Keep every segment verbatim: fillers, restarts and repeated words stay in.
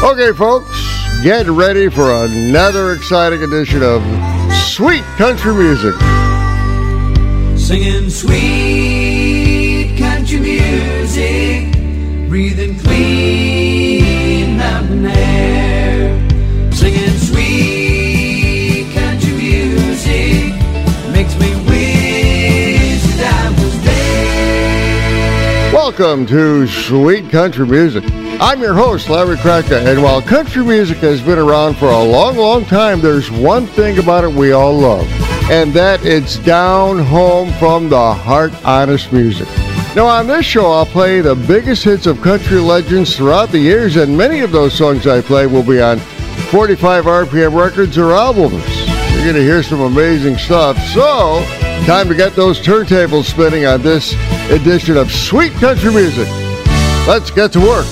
Okay, folks, get ready for another exciting edition of Sweet Country Music. Singing sweet country music, breathing clean mountain air. Singing sweet country music makes me wish that I was there. Welcome to Sweet Country Music. I'm your host, Larry Kraka, and while country music has been around for a long, long time, there's one thing about it we all love, and that it's down home from the heart, honest music. Now, on this show, I'll play the biggest hits of country legends throughout the years, and many of those songs I play will be on forty-five R P M records or albums. You're going to hear some amazing stuff, so time to get those turntables spinning on this edition of Sweet Country Music. Let's get to work.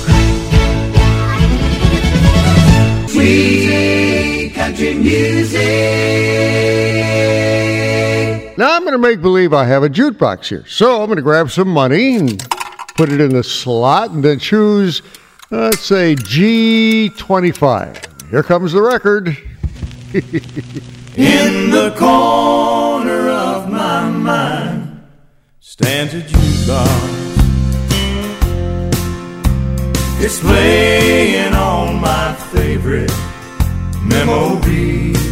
Sweet country music. Now I'm going to make believe I have a jukebox here. So I'm going to grab some money and put it in the slot and then choose, uh, let's say, G twenty-five. Here comes the record. In the corner of my mind stands a jukebox. It's playing all my favorite memories.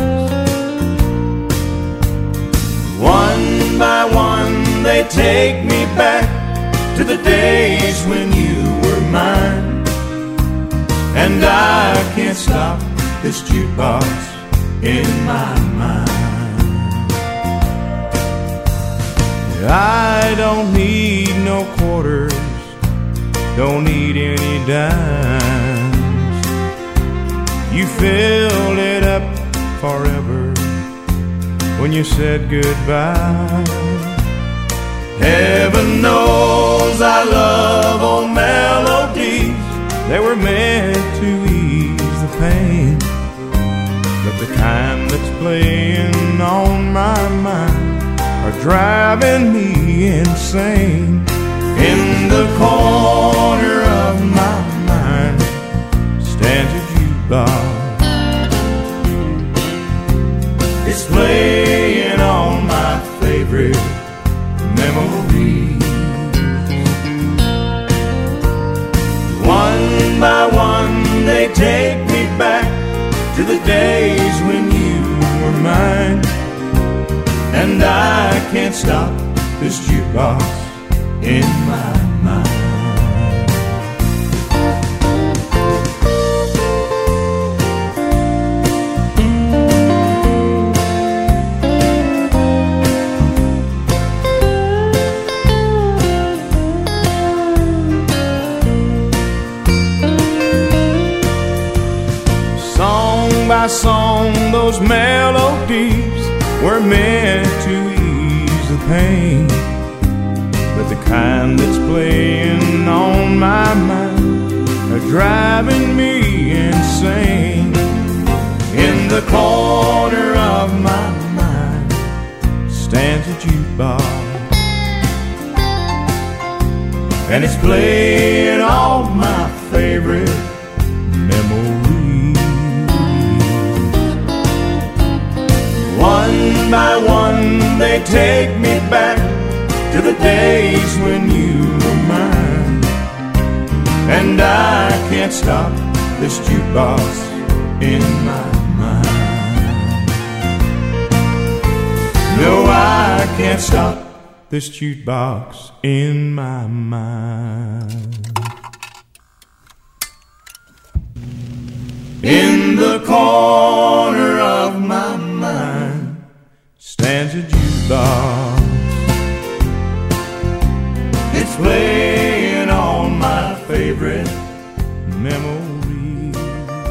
One by one they take me back to the days when you were mine. And I can't stop this jukebox in my mind. I don't need no quarters, don't need any dimes. You filled it up forever when you said goodbye. Heaven knows I love old melodies. They were meant to ease the pain, but the kind that's playing on my mind are driving me insane. In the corner of my mind stands a jukebox. It's playing all my favorite memories. One by one they take me back to the days when you were mine. And I can't stop this jukebox in my mind. Song by song, those melodies were meant to ease the pain, but the kind that's playing on my mind are driving me insane. In the corner of my mind stands a jukebox, and it's playing all my favorite memories. One by one they take me back to the days when you were mine. And I can't stop this jukebox in my mind. No, I can't stop this jukebox in my mind. In the corner of my mind stands a jukebox. It's playing all my favorite memories.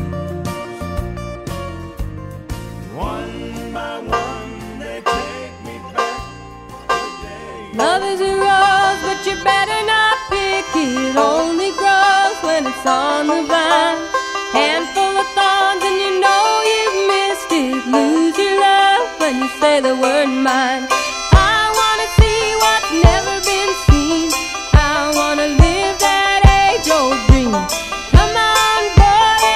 One by one they take me back to the days. Love is a rose, but you better not pick it. Only grows when it's on the vine. Handful of thorns and you know you've missed it. Lose your love when you say the word mine. I wanna see what's never been seen. I wanna live that age-old dream. Come on, boy,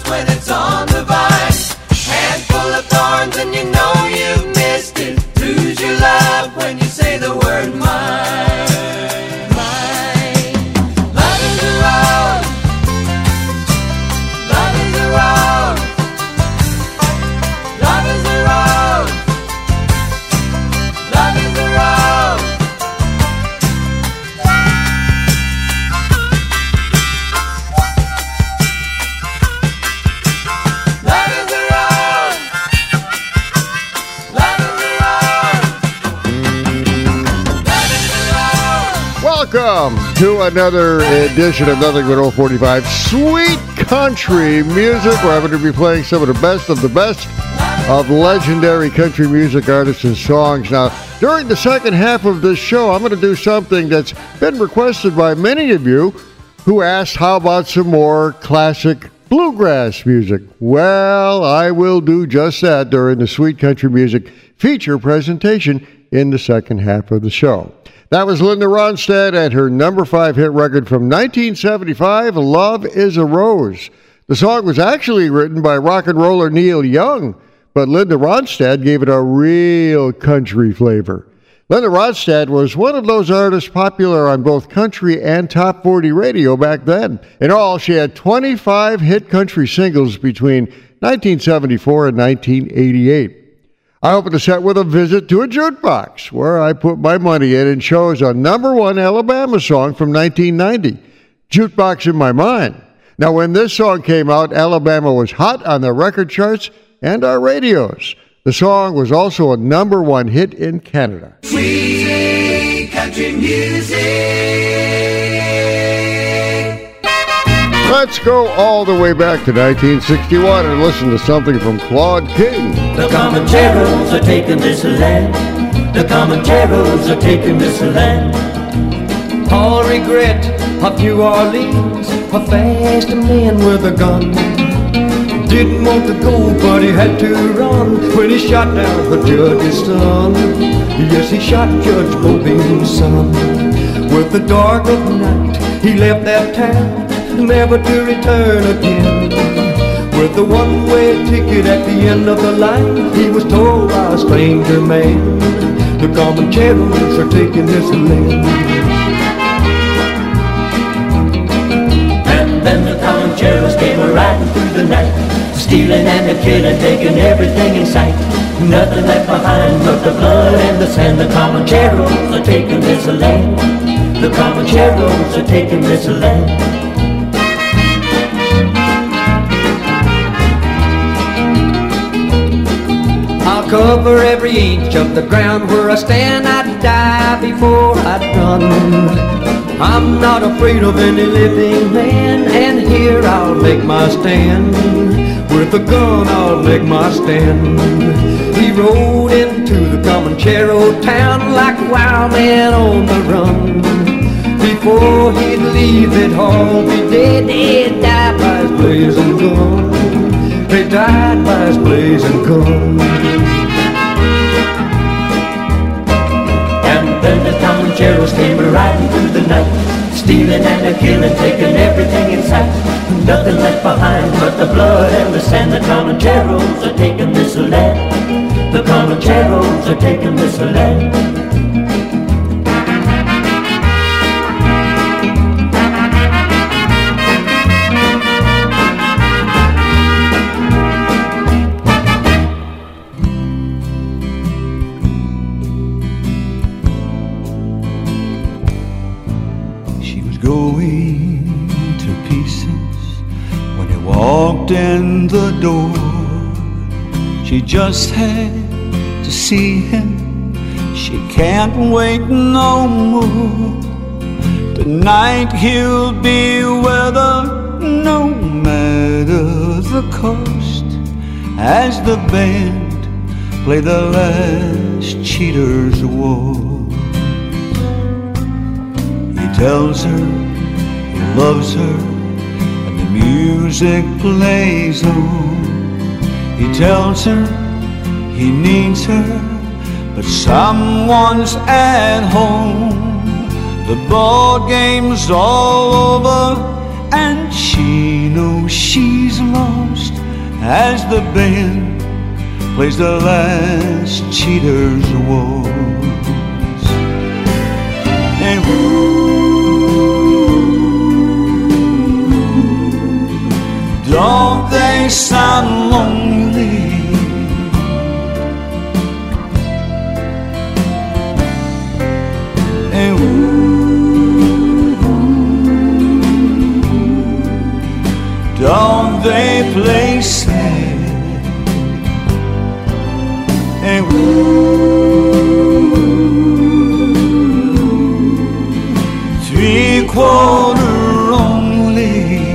rose when it's on the vine. Handful of thorns and you know you've missed it. Lose your love when you say the word mine. Mine. Love is a rose. Love is a rose. Love is a rose. Love is a rose. Love is a rose. Love is a rose. Love is a rose. Welcome to another edition of Nothing But Old forty-five. Sweet country music. We're having to be playing some of the best of the best of legendary country music artists and songs. Now, during the second half of this show, I'm going to do something that's been requested by many of you who asked, how about some more classic bluegrass music? Well, I will do just that during the Sweet Country Music feature presentation in the second half of the show. That was Linda Ronstadt and her number five hit record from nineteen seventy-five, Love is a Rose. The song was actually written by rock and roller Neil Young, but Linda Ronstadt gave it a real country flavor. Linda Ronstadt was one of those artists popular on both country and top forty radio back then. In all, she had twenty-five hit country singles between nineteen seventy-four and nineteen eighty-eight. I opened the set with a visit to a jukebox, where I put my money in and chose a number one Alabama song from nineteen ninety, Jukebox in My Mind. Now, when this song came out, Alabama was hot on the record charts and our radios. The song was also a number one hit in Canada. Sweet country music. Let's go all the way back to nineteen sixty-one and listen to something from Claude King. The Comancheros are taking this land. The Comancheros are taking this land. All regret of New Orleans, a fast man with a gun. Didn't want to go, but he had to run when he shot down the judge's son. Yes, he shot Judge Bobin's son. With the dark of night, he left that town, never to return again. With the one-way ticket at the end of the line, he was told by a stranger man, the Comancheros are taking this land. And then the Comancheros came a-riding through the night, stealing and a killing, taking everything in sight. Nothing left behind but the blood and the sand. The Comancheros are taking this land. The Comancheros are taking this land. I'll cover every inch of the ground where I stand. I'd die before I'd run. I'm not afraid of any living man, and here I'll make my stand. With a gun I'll make my stand. He rode into the Comanchero town like a wild man on the run. Before he'd leave it all be dead, he'd die by his blazing gun. He died by his blazing gun. And then the Comancheros came riding through the night, stealing and a killing, taking everything in sight. Nothing left behind but the blood and the sand. The Comancheros are taking this land. The Comancheros are taking this land. In the door, she just had to see him. She can't wait no more. Tonight he'll be with her, no matter the cost, as the band play the last cheater's waltz. He tells her he loves her, music plays on. He tells her he needs her, but someone's at home. The ball game's all over, and she knows she's lost as the band plays the last cheater's waltz. And ooh, don't they sound lonely? And ooh, don't they play sad? And ooh, three quarter only.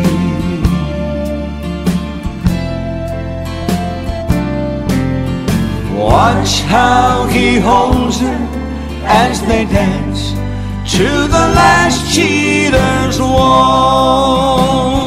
Watch how he holds her as they dance to the last cheater's waltz.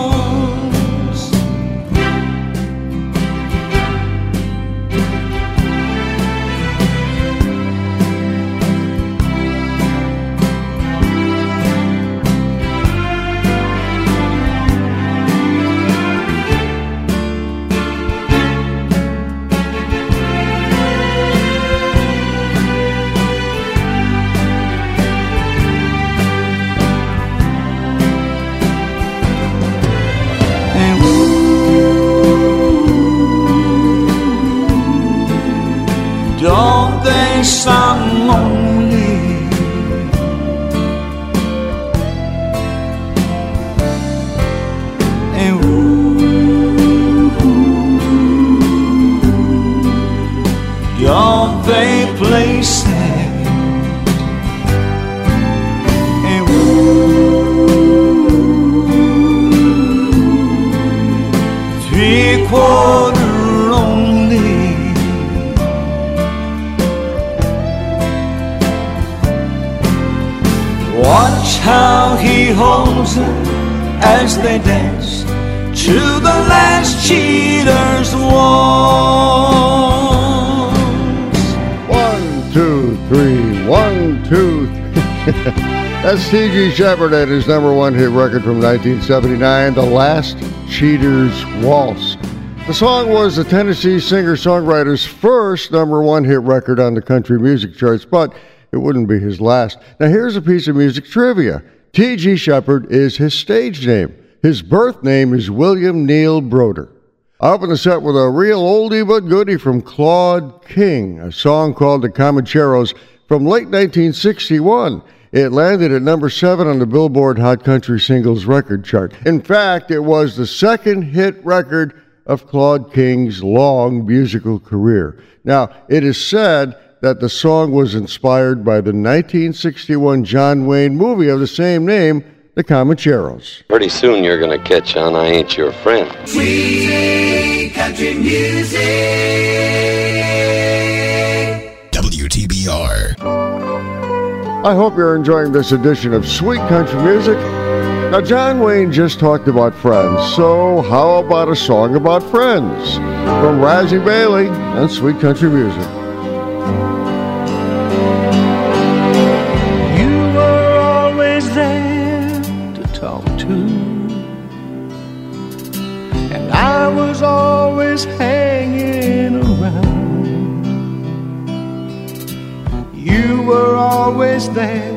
Don't they sound lonely? And ooh, don't they play sad? And ooh, three quarter only. Watch how he holds her as they dance to the last cheater's waltz. One, two, three, one, two, three. That's T G Sheppard and his number one hit record from nineteen seventy-nine, The Last Cheater's Waltz. The song was the Tennessee singer-songwriter's first number one hit record on the country music charts, but it wouldn't be his last. Now here's a piece of music trivia. T G Sheppard is his stage name. His birth name is William Neal Broder. I open the set with a real oldie but goodie from Claude King, a song called The Comancheros from late nineteen sixty-one. It landed at number seven on the Billboard Hot Country Singles record chart. In fact, it was the second hit record of Claude King's long musical career. Now, it is said that the song was inspired by the nineteen sixty-one John Wayne movie of the same name, The Comancheros. Pretty soon you're gonna catch on I Ain't Your Friend. Sweet country music. W T B R. I hope you're enjoying this edition of Sweet Country Music. Now, John Wayne just talked about friends, so how about a song about friends? From Razzie Bailey and Sweet Country Music. And I was always hanging around. You were always there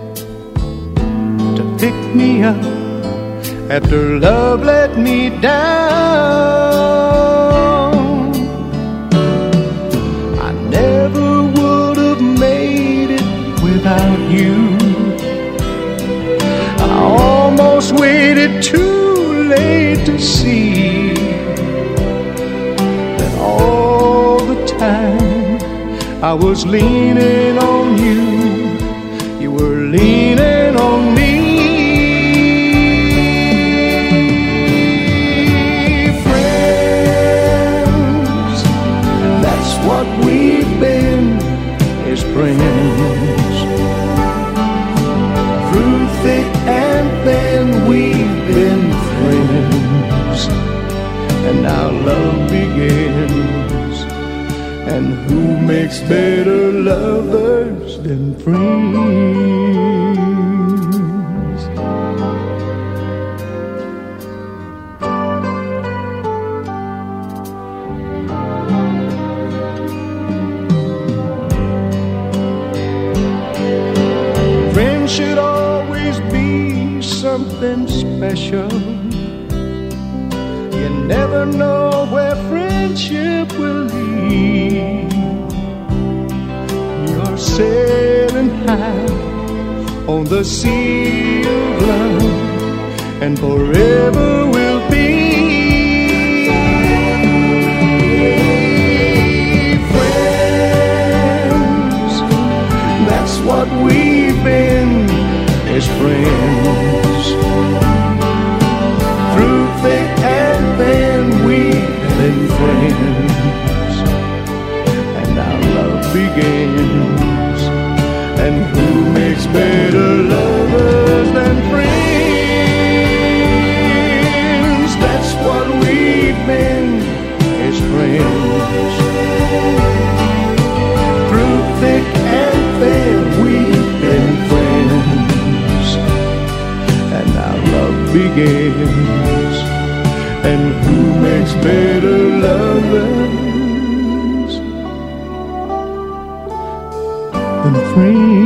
to pick me up after love let me down. I never would have made it without you. I almost waited too late to see that all the time I was leaning on you, you were leaning on me. Friends, that's what we've been, is friends. Through thick and thin we've been friends, and our love begins. And who makes better lovers than friends? should always be something special. You never know where friendship will lead. You're sailing high on the sea of love, and forever will be friends. That's what we've been, as friends. Through thick and thin, we've been friends, and our love begins. And who makes better lovers than friends? That's what we've been, as friends. Through thick and thin, we've been friends, and our love begins. And who makes better lovers than friends?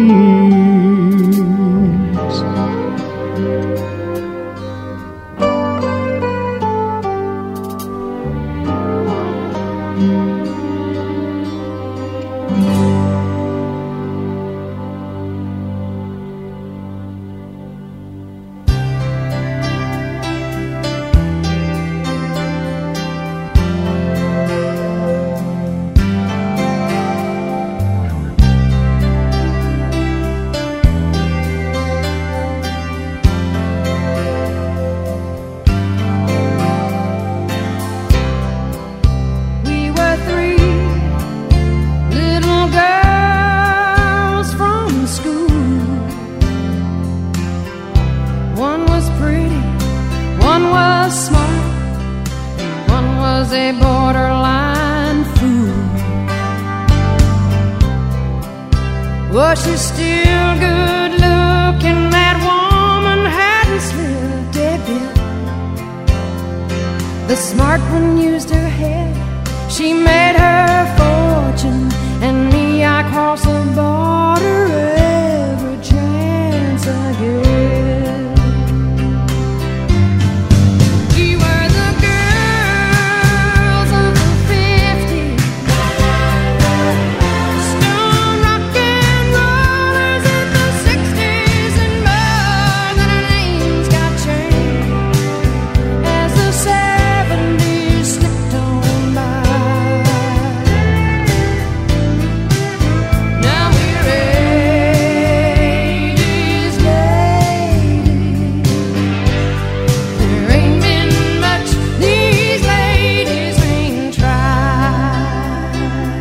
Was she still good looking? That woman hadn't slipped a bit. The smart one used her head. She made her fortune, and me, I cross the border every chance I get. We were the girls of the fifties, stone rock and rollers in the sixties, and more than our names got changed as the seventies slipped on by. Now we're eighties ladies. There ain't been much these ladies ain't tried.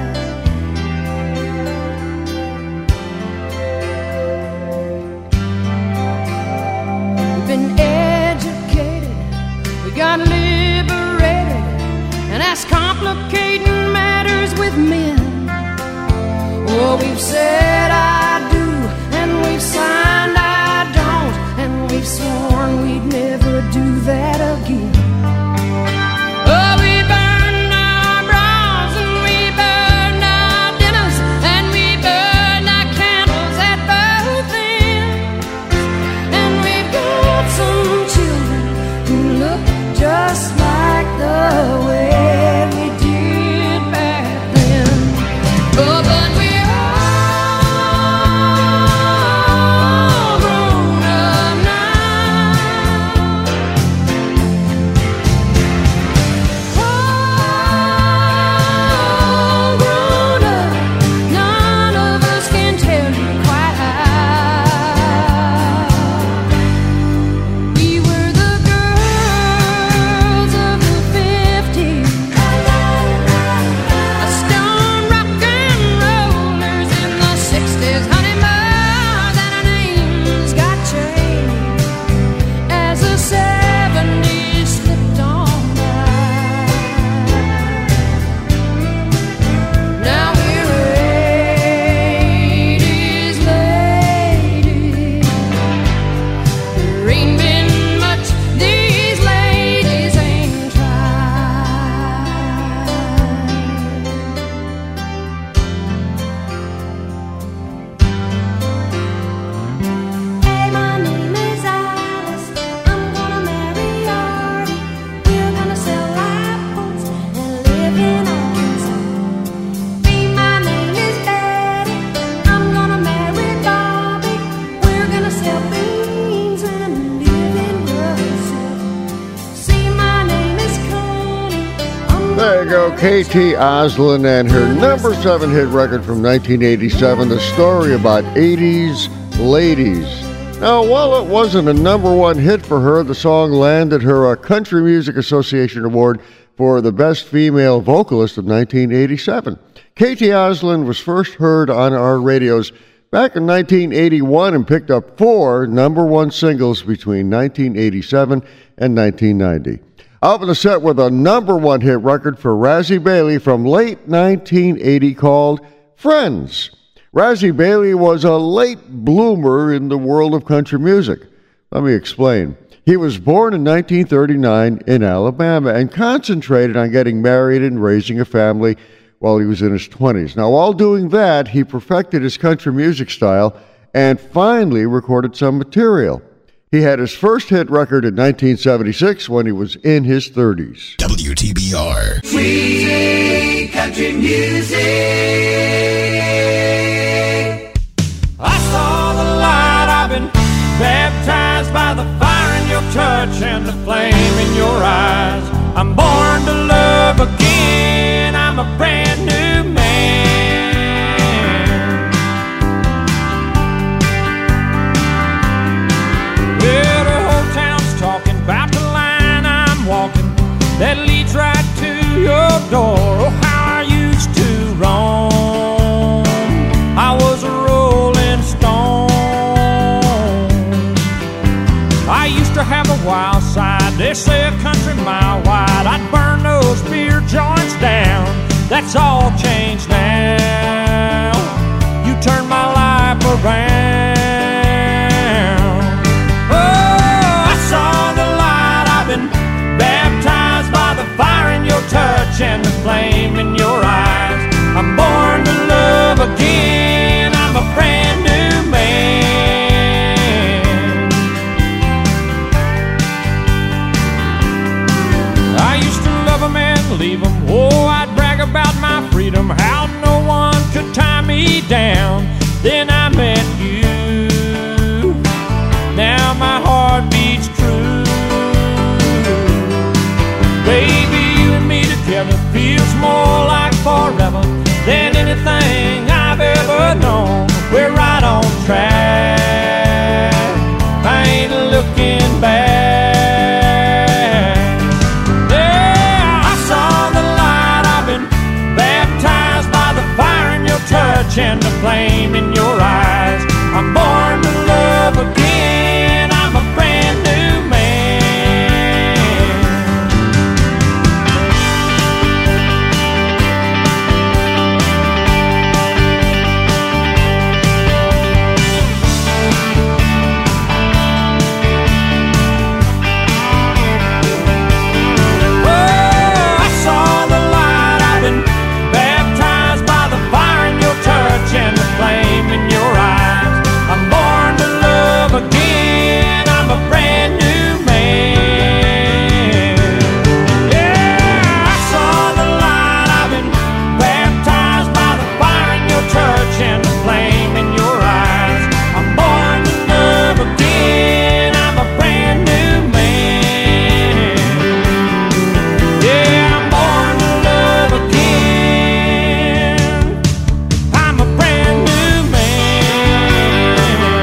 We've been educated, we got liberated, and that's complicating matters with men. Oh, we've said I do, and we've signed I don't, and we've sworn we'd never do that again. Oh, we burned our bras, and we burned our dinners, and we burned our candles at both ends. And we've got some children who look just like the way we did back then. Oh, but we're all grown up now. There you go, K T Oslin and her number seven hit record from nineteen eighty-seven, The Story About eighties Ladies. Now, while it wasn't a number one hit for her, the song landed her a Country Music Association Award for the Best Female Vocalist of nineteen eighty-seven. K T Oslin was first heard on our radios back in nineteen eighty-one and picked up four number one singles between nineteen eighty-seven and nineteen ninety. Up in the set with a number one hit record for Razzie Bailey from late nineteen eighty called Friends. Razzie Bailey was a late bloomer in the world of country music. Let me explain. He was born in nineteen thirty-nine in Alabama and concentrated on getting married and raising a family while he was in his twenties. Now, while doing that, he perfected his country music style and finally recorded some material. He had his first hit record in nineteen seventy-six when he was in his thirties. W T B R. Sweet country music. I saw the light, I've been baptized by the fire in your touch and the flame in your eyes. I'm born to love again, I'm a brand new man. Well, the whole town's talking about the line I'm walking that leads right to your door. Oh, how I used to roam, I was a rolling stone. I used to have a wild side, they say a country mile wide. I'd burn those beer joints down, that's all changed now. You turned my life around. Oh, I saw the light, I've been baptized by the fire in your touch and the flame in your eyes. I'm born to love again, I'm a brand new man. I used to love them and leave them. Oh, I'd brag about my freedom, how no one could tie me down. Then I met you, now my heart beats true. Baby, you and me together feels more like forever than anything I've ever known. We're right on track, I ain't looking back. Touch and the flame in your eyes. I'm born to love again, I'm a brand new man. Oh, I saw the light, I've been baptized by the fire in your touch and the flame in your eyes. I'm born to love again, I'm a brand new man. Yeah, I saw the light, I've been baptized by the fire in your touch and the flame in your eyes. I'm born to love again, I'm a brand new man. Yeah, I'm born to love again, I'm a brand new man.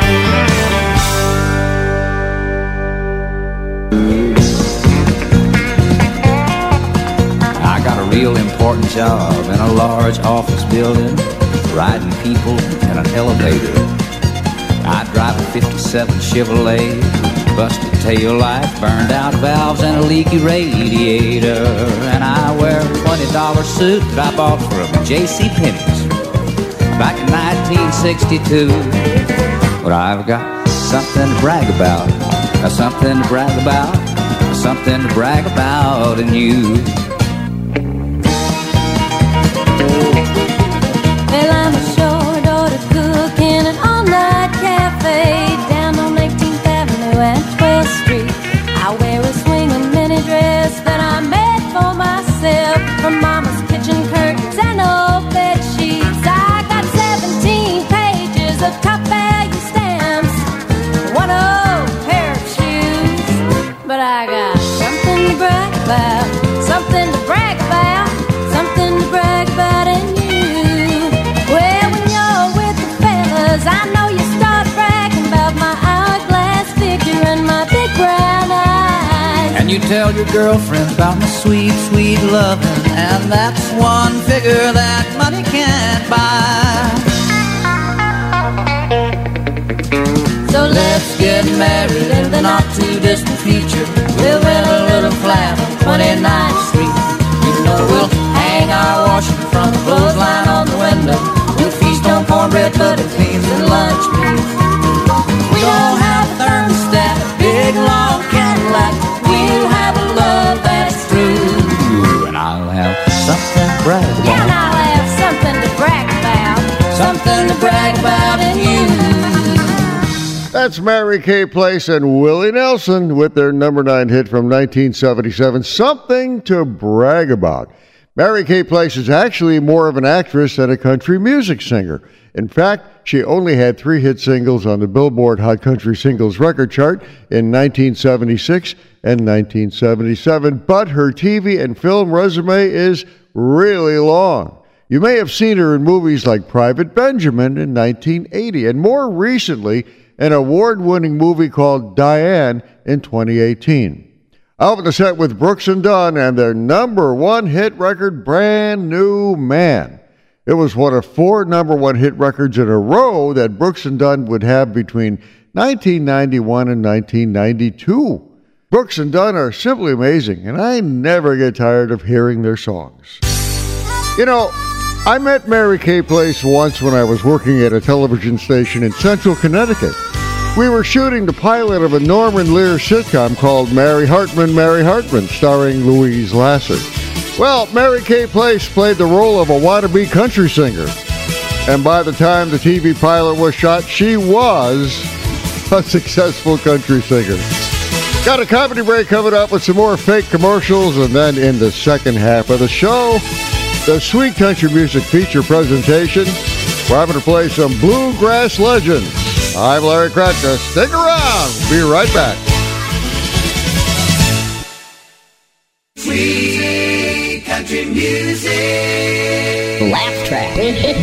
I got a real important job in a large office building, riding people in an elevator. I drive a fifty-seven Chevrolet, busted tail light, burned out valves, and a leaky radiator. And I wear a twenty dollar suit that I bought from J C Penney's back in nineteen sixty-two. But I've got something to brag about, something to brag about, something to brag about in you. Well, I'm a short order cook in an all-night cafe down on eighteenth Avenue and twelfth Street. I wear a swinging mini dress that I made for myself from Mama's kitchen curtains and old bed sheets. I got seventeen pages of top value stamps, one old pair of shoes. But I got something to brag about, something to brag about. tell your girlfriend about my sweet, sweet loving, and that's one figure that money can't buy. So let's get married in the not-too-distant future. Live in a little flat on twenty-ninth Street. You know we'll hang our washing from the clothesline on the window. We'll feast on cornbread, butter beans, and lunch meat. We won't have a thermostat, a big long Cadillac. We'll have a love that's true. And I'll have something to brag about. Yeah, and I'll have something to brag about. Something to brag about in you. That's Mary Kay Place and Willie Nelson with their number nine hit from nineteen seventy-seven, Something to Brag About. Mary Kay Place is actually more of an actress than a country music singer. In fact, she only had three hit singles on the Billboard Hot Country Singles record chart in nineteen seventy-six and nineteen seventy-seven, but her T V and film resume is really long. You may have seen her in movies like Private Benjamin in nineteen eighty, and more recently, an award-winning movie called Diane in twenty eighteen. Out on the set with Brooks and Dunn and their number one hit record, Brand New Man. It was one of four number one hit records in a row that Brooks and Dunn would have between nineteen ninety-one and nineteen ninety-two. Brooks and Dunn are simply amazing, and I never get tired of hearing their songs. You know, I met Mary Kay Place once when I was working at a television station in central Connecticut. We were shooting the pilot of a Norman Lear sitcom called Mary Hartman, Mary Hartman, starring Louise Lasser. Well, Mary Kay Place played the role of a wannabe country singer. And by the time the T V pilot was shot, she was a successful country singer. Got a comedy break coming up with some more fake commercials, and then in the second half of the show, the Sweet Country Music feature presentation, where I'm going to play some bluegrass legends. I'm Larry Kratka. Stick around. Be right back. Sweet Country Music. Laugh track.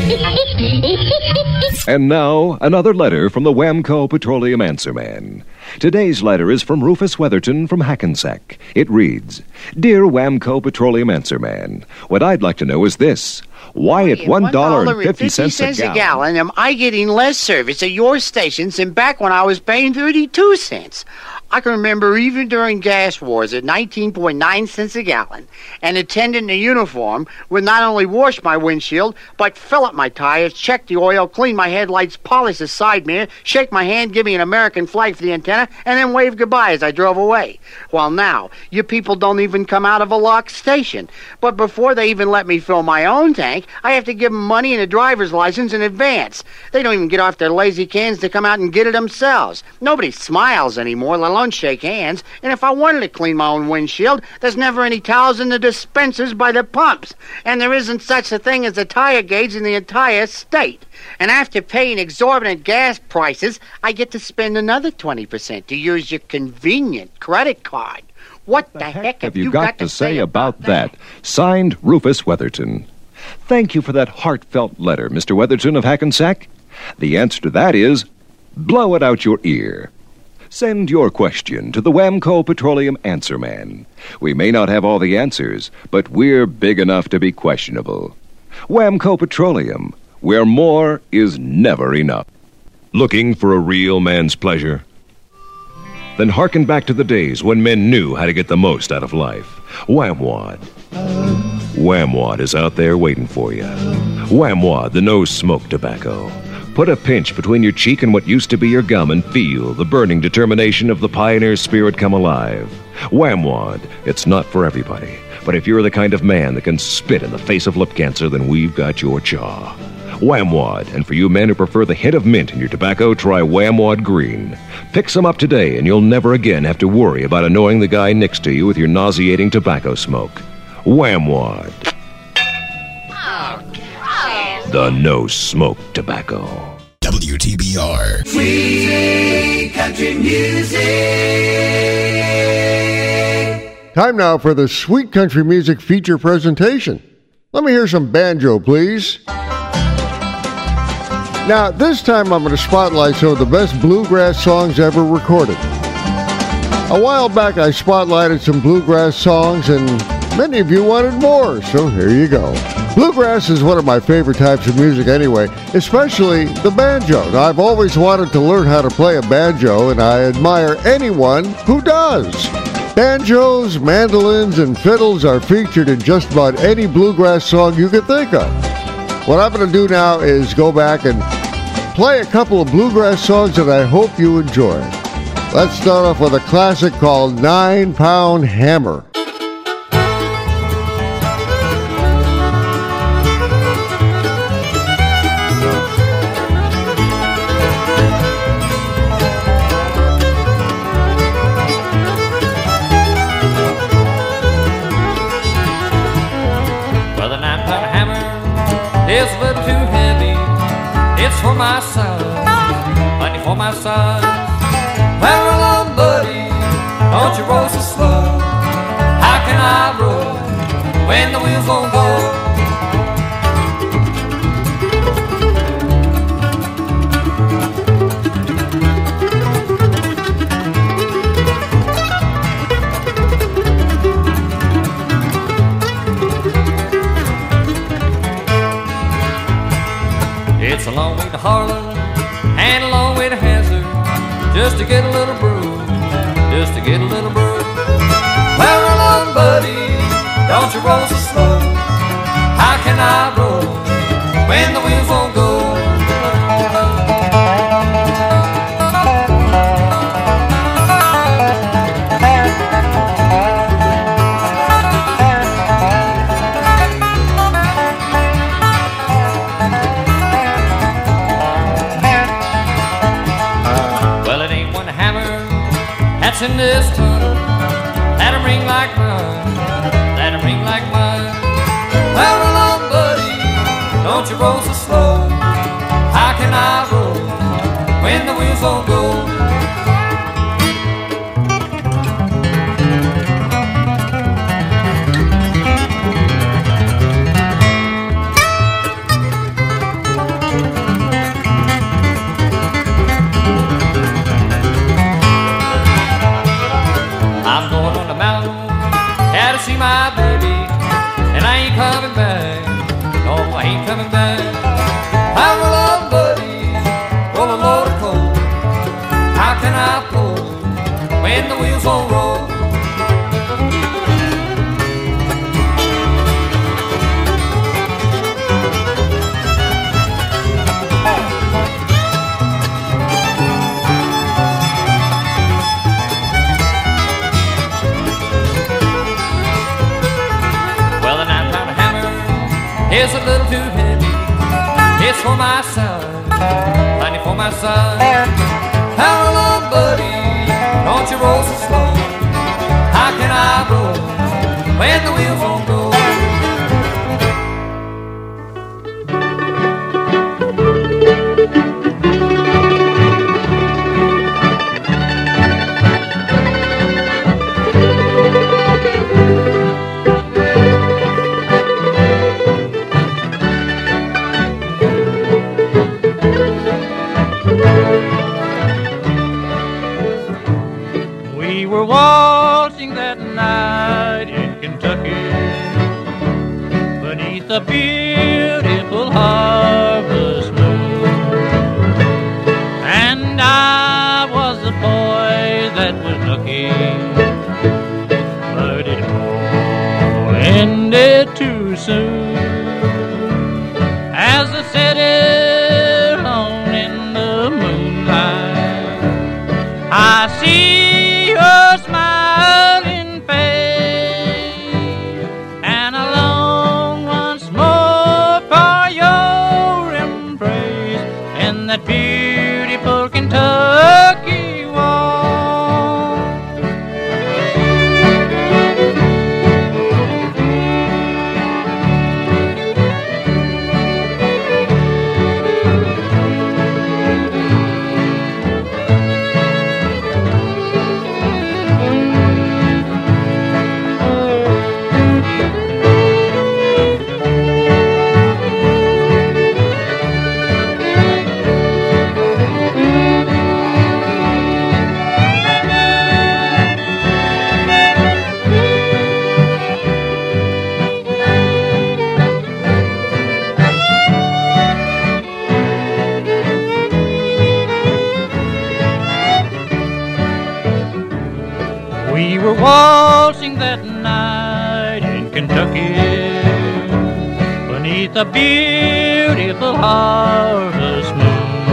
And now, another letter from the Wamco Petroleum Answer Man. Today's letter is from Rufus Weatherton from Hackensack. It reads, Dear Wamco Petroleum Answer Man, what I'd like to know is this. Why at one dollar and fifty cents a gallon, a gallon am I getting less service at your stations than back when I was paying thirty-two cents? I can remember even during gas wars at nineteen point nine cents a gallon, an attendant in a uniform would not only wash my windshield, but fill up my tires, check the oil, clean my headlights, polish the side mirror, shake my hand, give me an American flag for the antenna, and then wave goodbye as I drove away. Well, now, you people don't even come out of a locked station. But before they even let me fill my own tank, I have to give them money and a driver's license in advance. They don't even get off their lazy cans to come out and get it themselves. Nobody smiles anymore, let alone shake hands. And if I wanted to clean my own windshield, there's never any towels in the dispensers by the pumps. And there isn't such a thing as a tire gauge in the entire state. And after paying exorbitant gas prices, I get to spend another twenty percent to use your convenient credit card. What the, the heck, heck have you got, got to say, say about that? that? Signed, Rufus Weatherton. Thank you for that heartfelt letter, Mister Weatherton of Hackensack. The answer to that is, blow it out your ear. Send your question to the Wamco Petroleum Answer Man. We may not have all the answers, but we're big enough to be questionable. Wamco Petroleum, where more is never enough. Looking for a real man's pleasure? Then hearken back to the days when men knew how to get the most out of life. Whamwad. Whamwad is out there waiting for you. Whamwad, the no-smoke tobacco. Put a pinch between your cheek and what used to be your gum and feel the burning determination of the pioneer spirit come alive. Whamwad, it's not for everybody, but if you're the kind of man that can spit in the face of lip cancer, then we've got your chaw. Whamwad, and for you men who prefer the hint of mint in your tobacco, try Whamwad Green. Pick some up today and you'll never again have to worry about annoying the guy next to you with your nauseating tobacco smoke. Whamwad. Oh, the no-smoke tobacco. W T B R. Sweet Country Music. Time now for the Sweet Country Music feature presentation. Let me hear some banjo, please. Now, this time I'm going to spotlight some of the best bluegrass songs ever recorded. A while back, I spotlighted some bluegrass songs, and many of you wanted more, so here you go. Bluegrass is one of my favorite types of music anyway, especially the banjo. Now, I've always wanted to learn how to play a banjo, and I admire anyone who does. Banjos, mandolins, and fiddles are featured in just about any bluegrass song you can think of. What I'm going to do now is go back and play a couple of bluegrass songs that I hope you enjoy. Let's start off with a classic called Nine Pound Hammer. Well, the nine-pound hammer is a little too heavy. It's for my son, money for my son. Well, roll on, buddy, don't you roll so slow. How can I roll when the wheels won't go? It's a long way to Harlan and a long way to Hazard, just to get a little brew, just to get a little brew. Well, roll on, buddy, don't you roll so slow. How can I roll when the wheels won't go? In this tunnel, that'll ring like mine, that'll ring like mine. Well, roll on, buddy, don't you roll so slow. How can I roll when the wheels won't go? See my baby, and I ain't coming back. No, I ain't coming back. I roll on, buddy, roll a load of coal. How can I pull when the wheels won't roll? It's a little too heavy. It's for my son, money for my son. How roll on, buddy, don't you roll so slow. How can I roll when the wheels won't go? Waltzing that night in Kentucky beneath the beautiful harvest moon, and I was the boy that was looking, but it all ended too soon. As the city alone in the moonlight, I see your smiling face, and I long once more a beautiful harvest moon.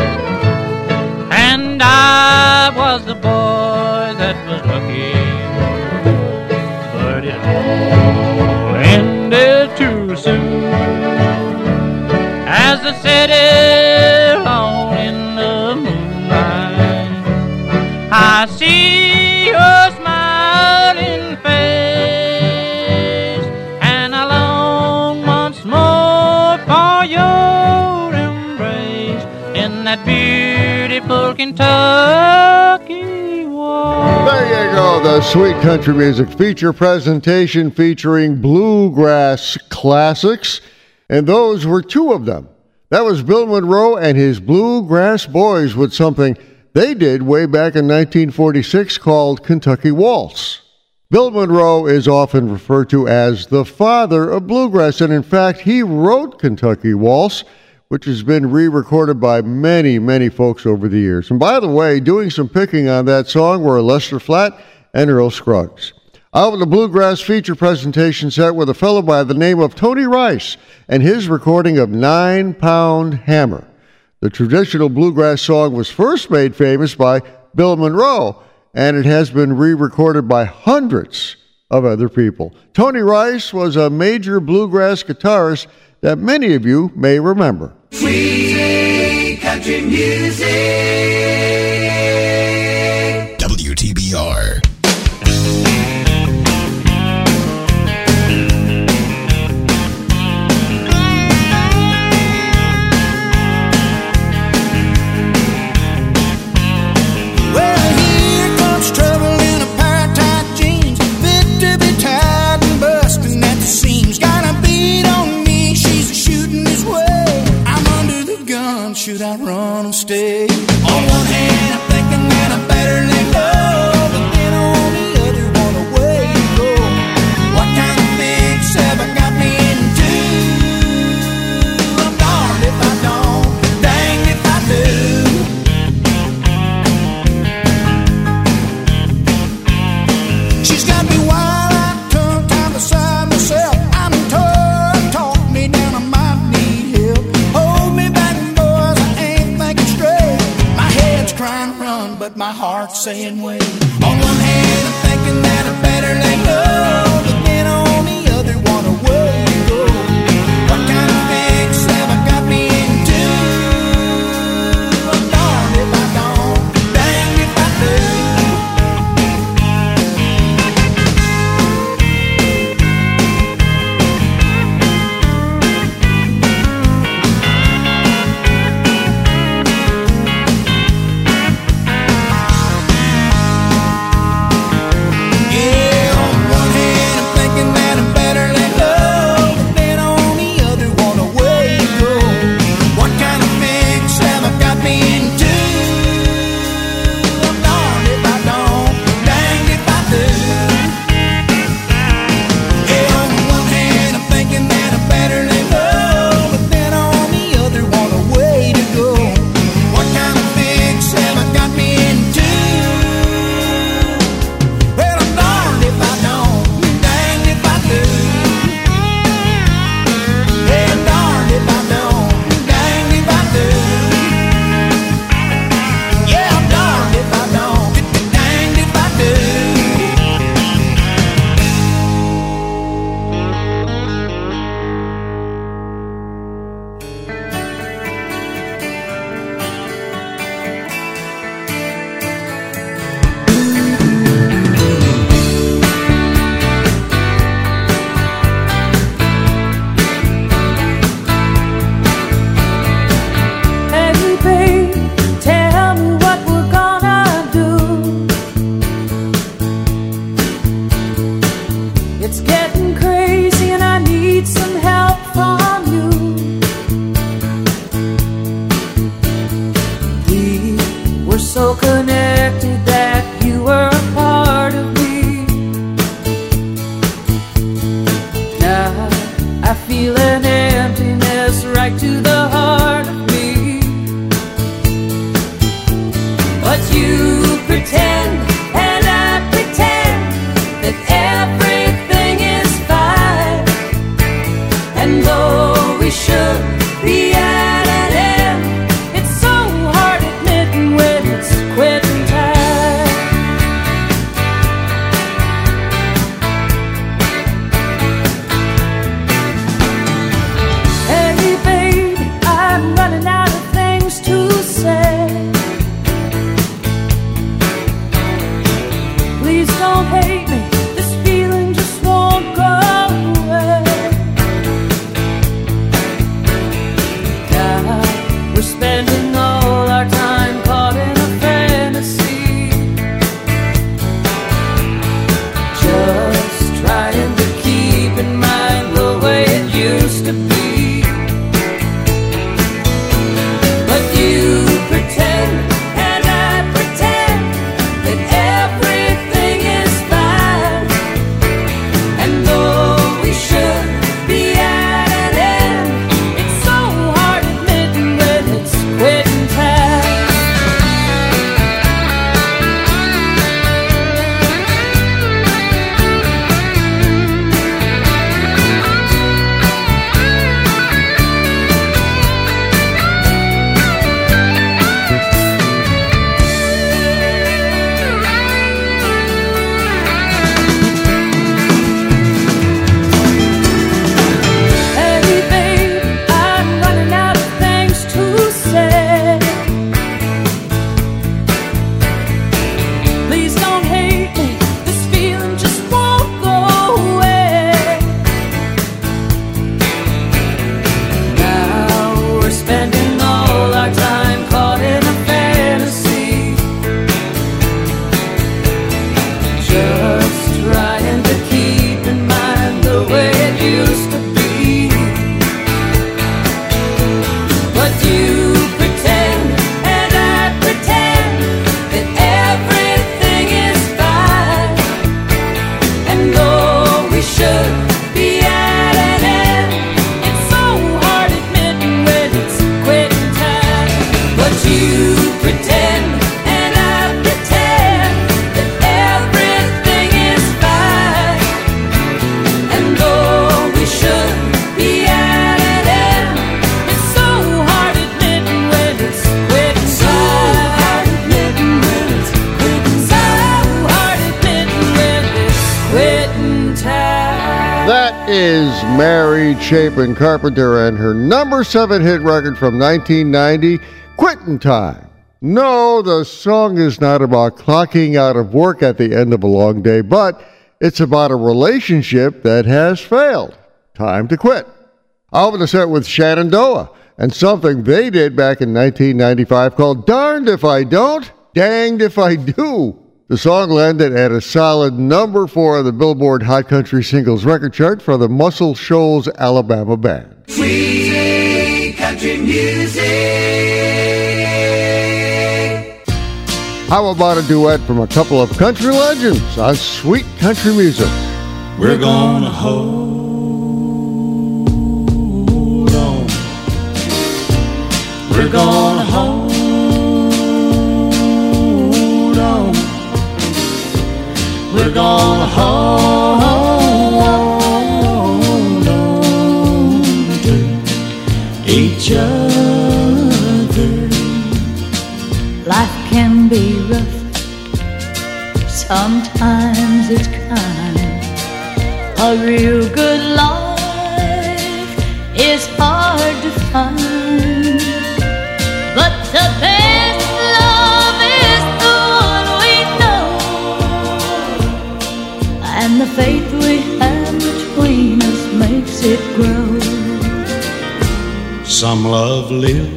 And I was the boy that was lucky, but it all ended too soon. As I settled on in the moonlight, I see your smiling face, and I long once more for your embrace in that beautiful Kentucky walk. There you go, the Sweet Country Music feature presentation featuring bluegrass classics, and those were two of them. That was Bill Monroe and his Bluegrass Boys with something they did way back in nineteen forty-six called Kentucky Waltz. Bill Monroe is often referred to as the father of bluegrass, and in fact, he wrote Kentucky Waltz, which has been re-recorded by many, many folks over the years. And by the way, doing some picking on that song were Lester Flatt and Earl Scruggs. Out with the Bluegrass feature presentation set with a fellow by the name of Tony Rice and his recording of Nine Pound Hammer. The traditional bluegrass song was first made famous by Bill Monroe, and it has been re-recorded by hundreds of other people. Tony Rice was a major bluegrass guitarist that many of you may remember. Sweet country music. W T B R. Should I run or stay? On one hand, I'm thinking that I'm better than love, but then on the other, want a way to go. What kind of fix have I got me into? I'm darned if I don't, danged if I do. She's got me wild-eyed, tongue-tied beside myself. I'm tough, talk me down, I might need help. Hold me back, crying run, but my heart's saying wait. On one hand, I'm thinking that I'm better than love, but then on the other, want a way to go. What kind of fix have I got me into? I'm darned if I don't, danged if I And though is Mary Chapin Carpenter and her number seven hit record from nineteen ninety, Quittin' Time. No, the song is not about clocking out of work at the end of a long day, but it's about a relationship that has failed. Time to quit. I'll open the set with Shenandoah and something they did back in nineteen ninety-five called Darned If I Don't, Danged If I Do. The song landed at a solid number four on the Billboard Hot Country Singles Record Chart for the Muscle Shoals Alabama Band. Sweet country music. How about a duet from a couple of country legends on Sweet Country Music? We're gonna hold on. We're gonna hold on. We're gonna hold on to each other. Life can be rough, sometimes it's kind. A real good life is hard to find, but the best love is the one we know, and the faith we have between us makes it grow. Some love lives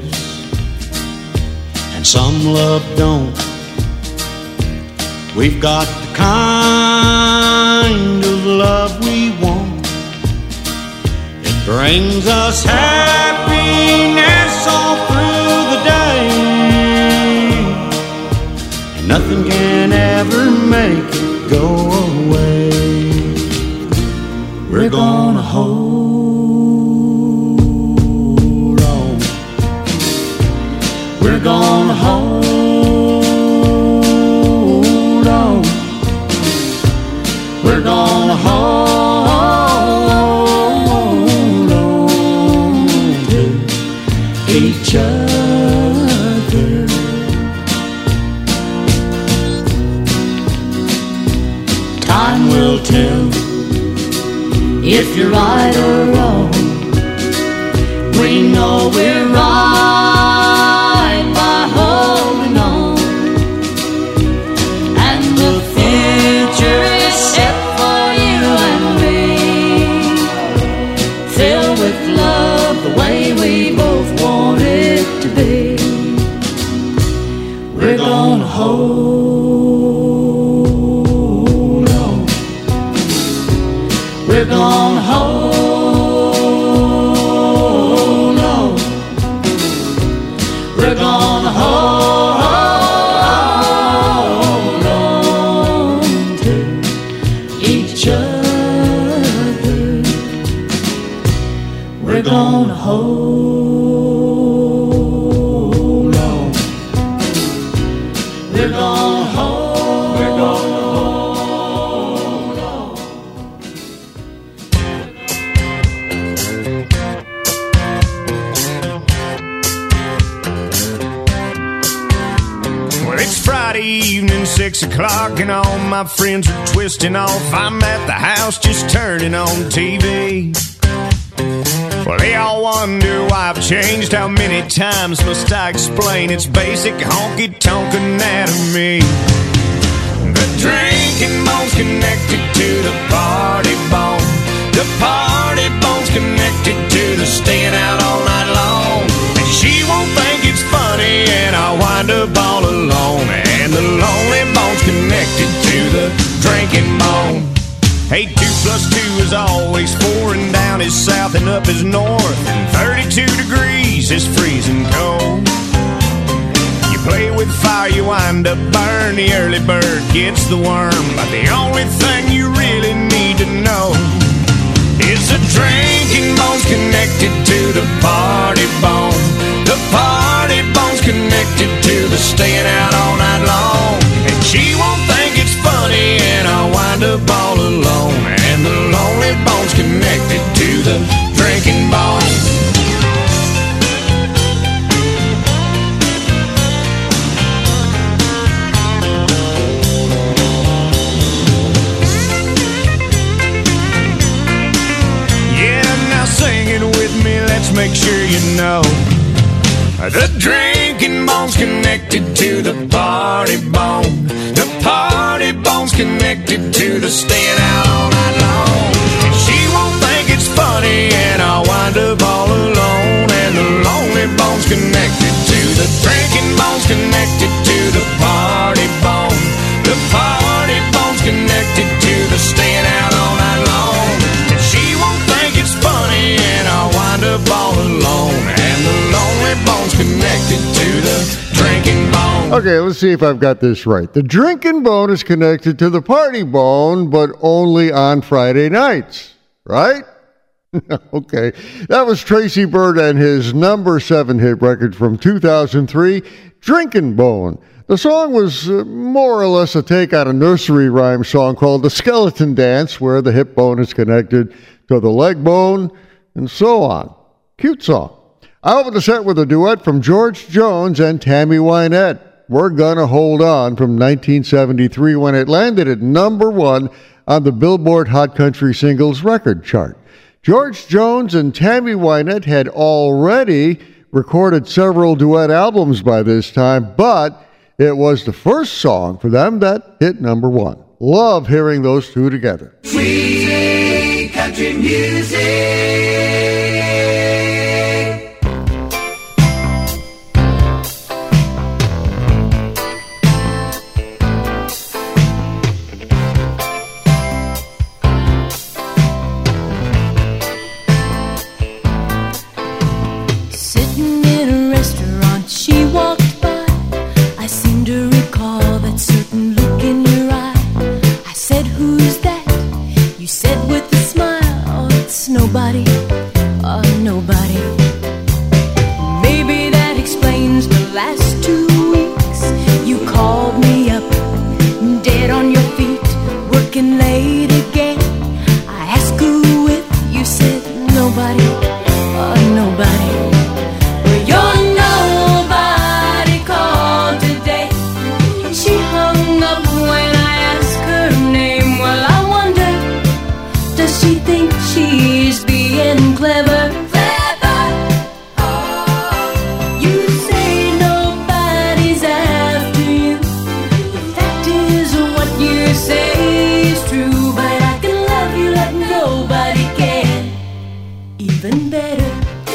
and some love don't. We've got the kind of love we want. It brings us happiness all through the day, and nothing can ever make it go away. We're gonna hold on. We're gonna hold on. We're gonna hold on to each other. Time will tell if you're right or wrong. We know we're right by holding on, and the future is set for you and me, filled with love the way we both want it to be. We're gonna hold on. We're gonna hold on. We're gonna hold on to each other. We're gonna hold on. We're gonna hold. We're gonna hold on. Well, it's Friday evening, six o'clock, and all my friends are twisting off. I'm at the house just turning on T V. Well, they all wonder why I've changed. How many times must I explain? It's basic honky-tonk anatomy. The drinking bone's connected to the party bone. The party bone's connected to the staying out all night long. And she won't think it's funny, and I'll wind up all alone. And the lonely bone's connected to the drinking bone. Hey, two plus two is always four, and down is south and up is north, and thirty-two degrees is freezing cold. You play with fire, you wind up burn. The early bird gets the worm, but the only thing you really need to know is the drinking bone's connected to the party bone. The party bone's connected to the staying out all night long. And she won't think it's funny, and I'll wind up all alone. And the lonely bone's connected to the drinking bone. you know. The drinking bone's connected to the party bone. The party bone's connected to the staying out all night long. And she won't think it's funny, and I'll wind up all alone. And the lonely bone's connected to the drinking bone's connected to the party bone. The party bone's connected to the staying out all night long. And she won't think it's funny, and I'll wind up all alone. And the lonely bone's connected to the drinking bone. Okay, let's see if I've got this right. The drinking bone is connected to the party bone, but only on Friday nights, right? Okay, that was Tracy Byrd and his number seven hit record from two thousand three, Drinkin' Bone. The song was uh, more or less a take on a nursery rhyme song called The Skeleton Dance, where the hip bone is connected to the leg bone, and so on. Cute song. I opened the set with a duet from George Jones and Tammy Wynette. We're Gonna Hold On from nineteen seventy-three, when it landed at number one on the Billboard Hot Country Singles record chart. George Jones and Tammy Wynette had already recorded several duet albums by this time, but it was the first song for them that hit number one. Love hearing those two together. Sweet country music. Nobody, oh nobody. Maybe that explains the last two weeks. You called me up, dead on your feet, working late again. I asked who with, you said nobody, oh nobody. Well, your nobody called today. She hung up when I asked her name. Well, I wonder, does she think she's being clever? Clever. Oh, you say nobody's after you. The fact is, what you say is true. But I can love you like nobody can. Even better.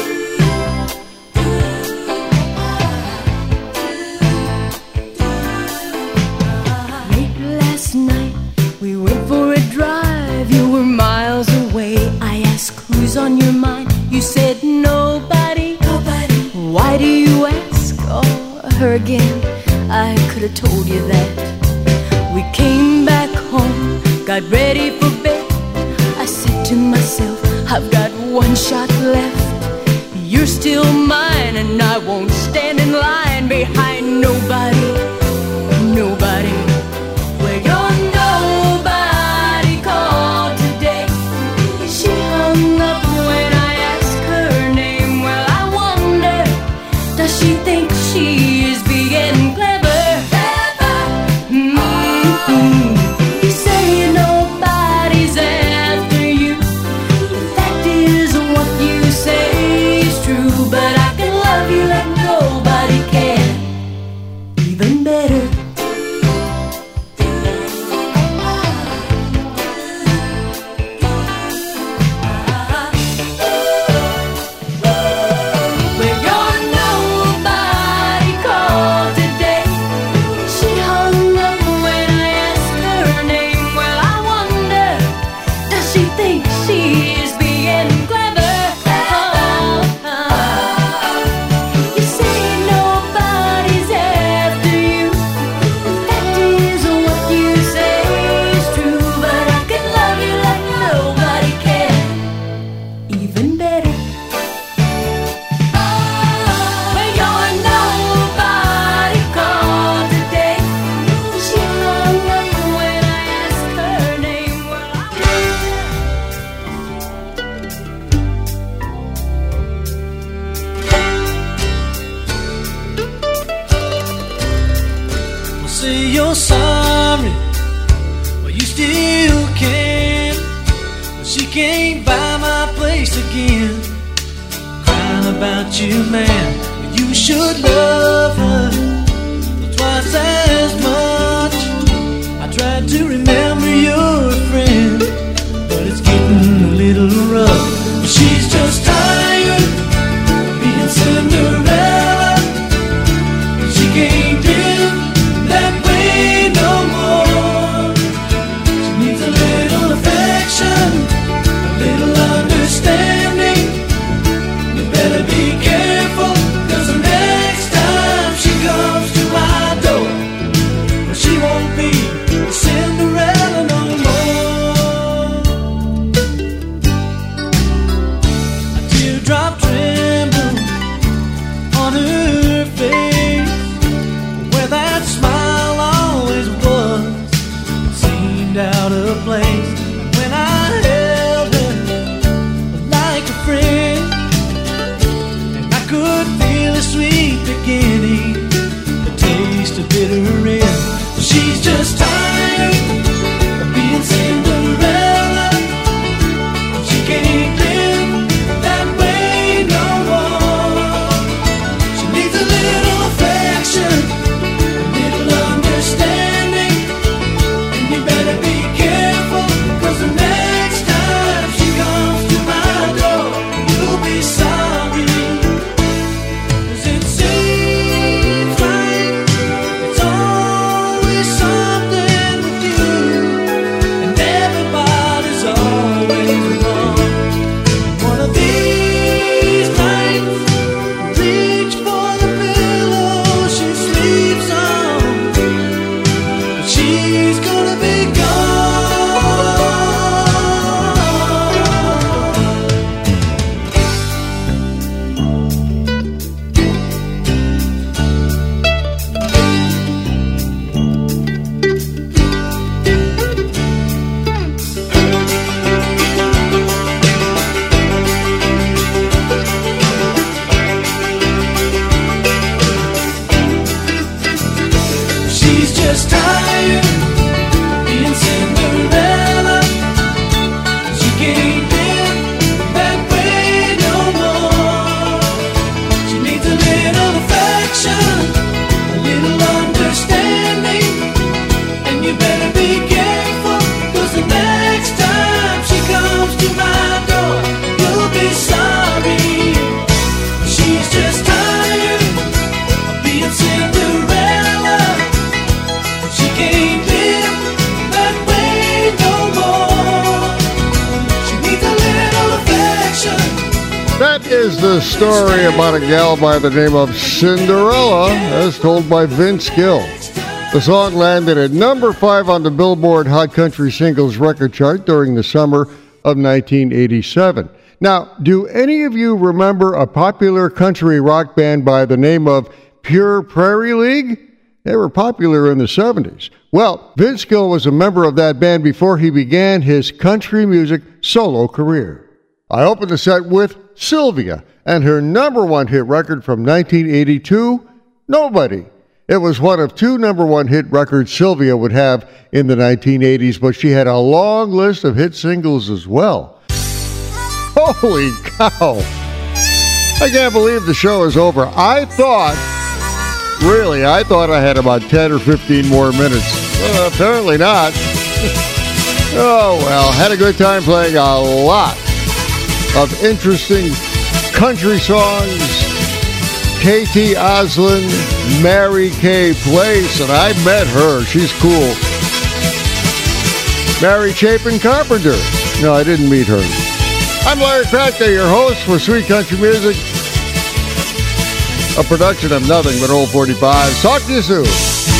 Late last night, we went for a drive. You were miles away. I asked who's on your mind. You said nobody. Nobody. Why do you ask? Oh, her again. I could have told you that. We came back home, got ready for bed. I said to myself, I've got one shot left. You're still mine, and I won't stand in line behind nobody. Nobody. Well, you're nobody called today. She hung up when I asked her name. Well, I wonder, does she think she is being clever? Clever. Mm-hmm. You say nobody's after you. The fact is, what you say is true. But I can love you like nobody can. Even better. Well, you're nobody called today. She hung up when I asked her name. Well, I wonder, does she think she is being clever? Oh, you say nobody's after you. The fact is, what you say is true. But I can love you like nobody can. Even better. Well, you're nobody called today. She hung up when I asked her name. Well, I Well, say you're sorry, but you still can. But she can't buy my place again. Crying about you, man. You should love her twice as much. I tried to remember you're a friend, but it's getting a little rough. She's just tired of being Cinderella. She can't live that way no more. She needs a little affection, a little understanding. You better be careful, 'cause the next time she comes to my door, she won't be Cinderella no more. A teardrop tremble on her face, where that smile always was, seemed out of place. When I held her like a friend, and I could feel a sweet beginning, the taste of bitter end. She's just tired of being Cinderella. She can't live that way no more. She needs a little affection, a little understanding, and you better be careful, 'cause the next time she comes to my door, you'll be sorry. 'Cause it seems like it's always something with you, and everybody's always wrong. One of these nights, reach for the pillow she sleeps on, but she's gonna be gone. She's just tired of being Cinderella. She can't live that way no more. She needs a little affection, a little understanding, and you better be careful, 'cause the next time she comes to my door, you'll be sorry. She's just tired of being Cinderella. She can't live that way no more. She needs a little affection. That is the story about a gal by the name of Cinderella, as told by Vince Gill. The song landed at number five on the Billboard Hot Country Singles record chart during the summer of nineteen eighty-seven. Now, do any of you remember a popular country rock band by the name of Pure Prairie League? They were popular in the seventies. Well, Vince Gill was a member of that band before he began his country music solo career. I opened the set with Sylvia and her number one hit record from nineteen eighty-two, Nobody. It was one of two number one hit records Sylvia would have in the nineteen eighties, but she had a long list of hit singles as well. Holy cow! I can't believe the show is over. I thought, really, I thought I had about ten or fifteen more minutes. Well, apparently not. Oh, well, had a good time playing a lot of interesting country songs. K T Oslin, Mary Kay Place, and I met her. She's cool. Mary Chapin Carpenter. No, I didn't meet her. I'm Larry Kratka, your host for Sweet Country Music, a production of Nothing But Old forty-five. Talk to you soon.